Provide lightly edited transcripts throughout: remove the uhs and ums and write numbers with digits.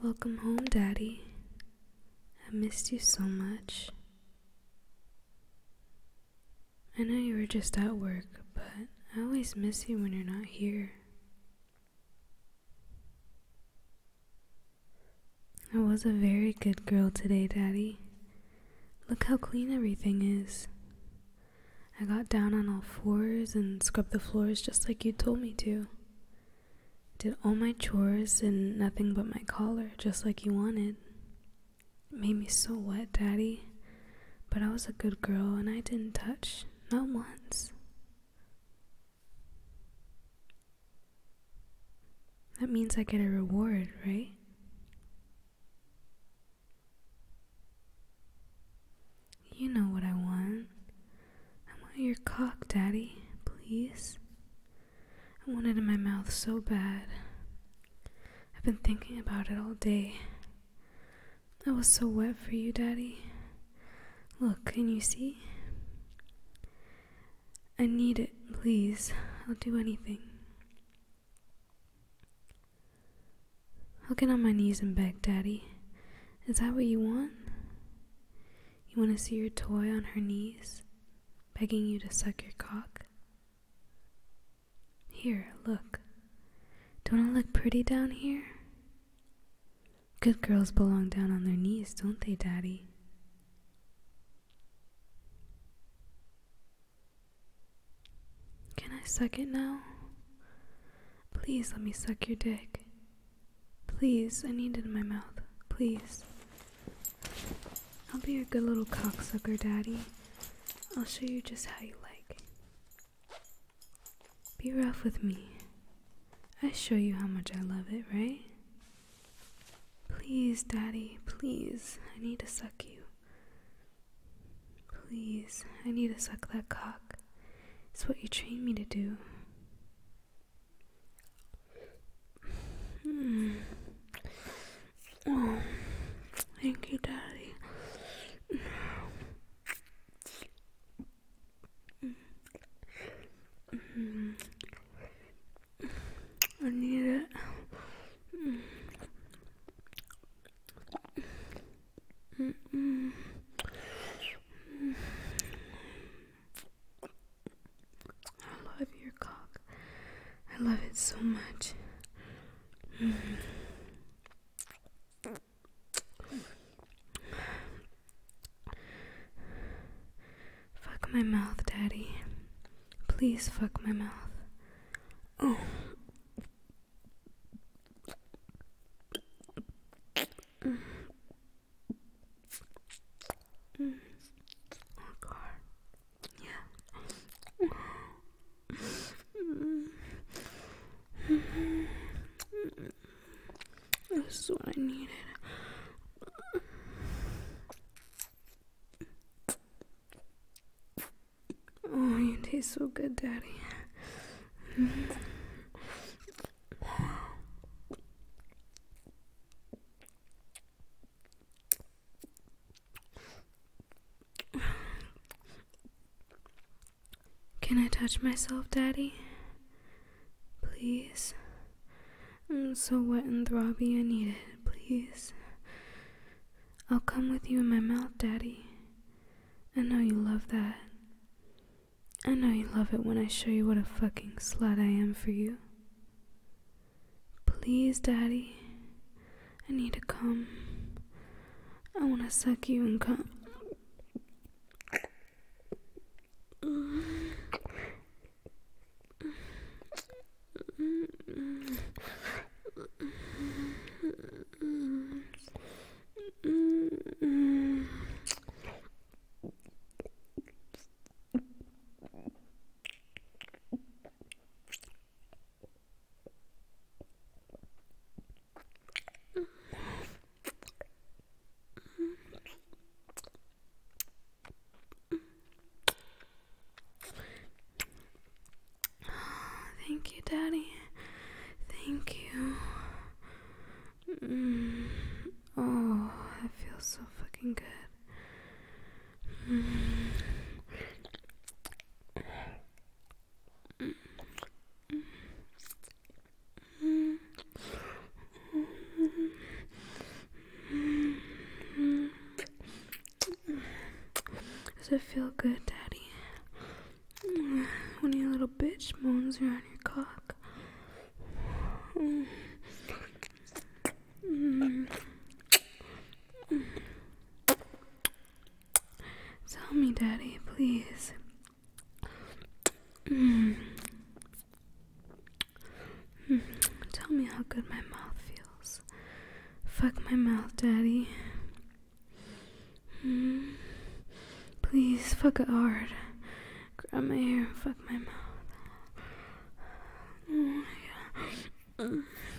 Welcome home, Daddy. I missed you so much. I know you were just at work, but I always miss you when you're not here. I was a very good girl today, Daddy. Look how clean everything is. I got down on all fours and scrubbed the floors just like you told me to. Did all my chores and nothing but my collar, just like you wanted. It made me so wet, Daddy. But I was a good girl and I didn't touch, not once. That means I get a reward, right? You know what I want. I want your cock, Daddy, please. I want it in my mouth so bad. I've been thinking about it all day. I was so wet for you, Daddy. Look, can you see? I need it, please. I'll do anything. I'll get on my knees and beg, Daddy. Is that what you want? You want to see your toy on her knees, begging you to suck your cock? Here, look. Don't I look pretty down here? Good girls belong down on their knees, don't they, Daddy? Can I suck it now? Please let me suck your dick. Please, I need it in my mouth. Please. I'll be your good little cocksucker, Daddy. I'll show you just how you like. Be rough with me. I show you how much I love it, right? Please, Daddy, please. I need to suck you. Please, I need to suck that cock. It's what you trained me to do. Oh, thank you, Daddy. I need it. I love your cock. I love it so much. Fuck my mouth, Daddy. Please fuck my mouth. Oh. Oh God. Yeah. This is what I needed. Oh, you taste so good, Daddy. Can I touch myself, Daddy? Please. I'm so wet and throbby, I need it, please. I'll come with you in my mouth, Daddy. I know you love that. I know you love it when I show you what a fucking slut I am for you. Please, Daddy. I need to come. I want to suck you and come. Thank you, Daddy. Thank you. Oh, that feels so fucking good. Does it feel good, Daddy? When your little bitch moans around your cock. Tell me, Daddy, please. Tell me how good my mouth feels. Fuck my mouth, Daddy. Please, fuck it hard. Grab my hair and fuck my mouth. Yeah.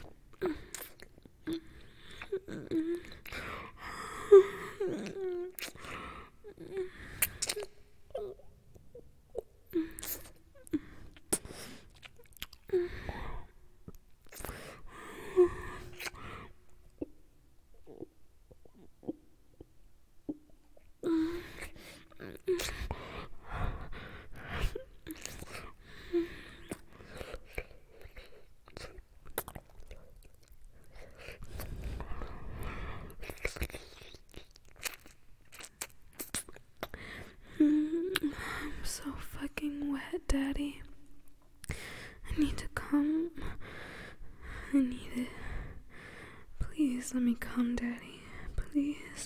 I'm so fucking wet, Daddy. I need to come. I need it. Please let me come, Daddy. Please.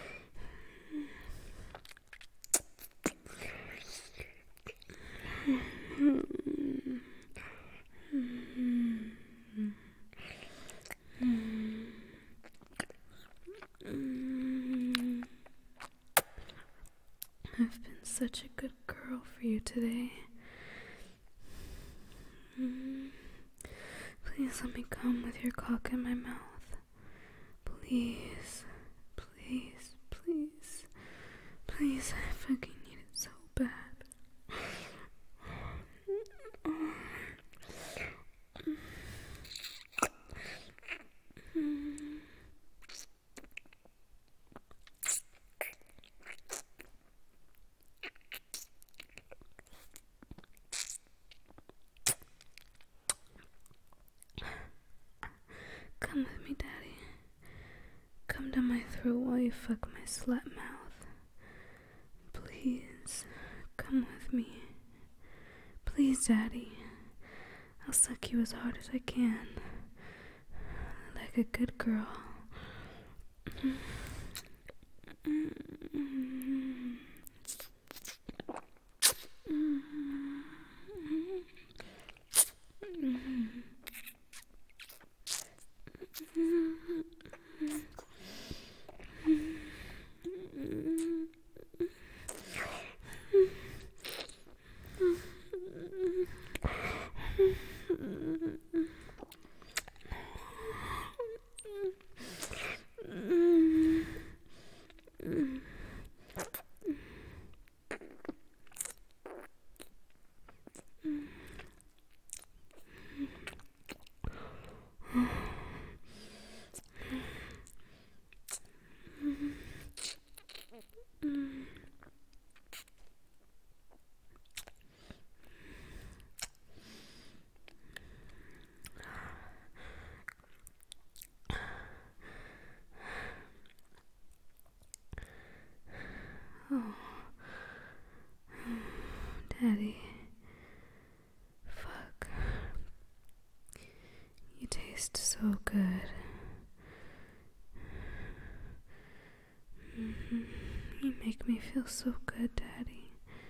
I've been such a good girl for you today. Please let me come with your cock in my mouth. Please. Please. Please. Please, I fucking need it so bad. Come with me, Daddy. Come down my throat while you fuck my slut mouth. Please, come with me. Please, Daddy. I'll suck you as hard as I can. Like a good girl. Oh, Daddy. Fuck. You taste so good. You make me feel so good, Daddy.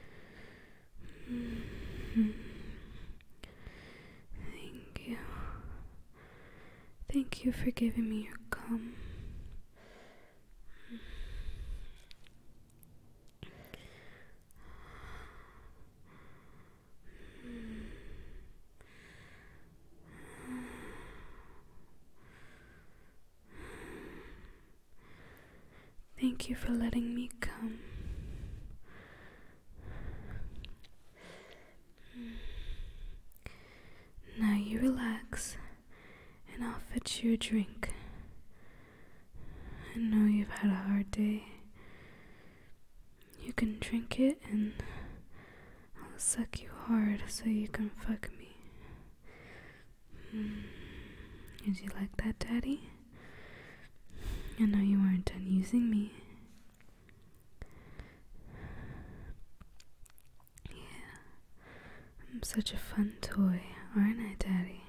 Thank you. Thank you for giving me your cum. Thank you for letting me come. Now you relax, and I'll fetch you a drink. I know you've had a hard day. You can drink it, and I'll suck you hard so you can fuck me. Did you like that, Daddy? I know you weren't done using me. such a fun toy, aren't I, Daddy?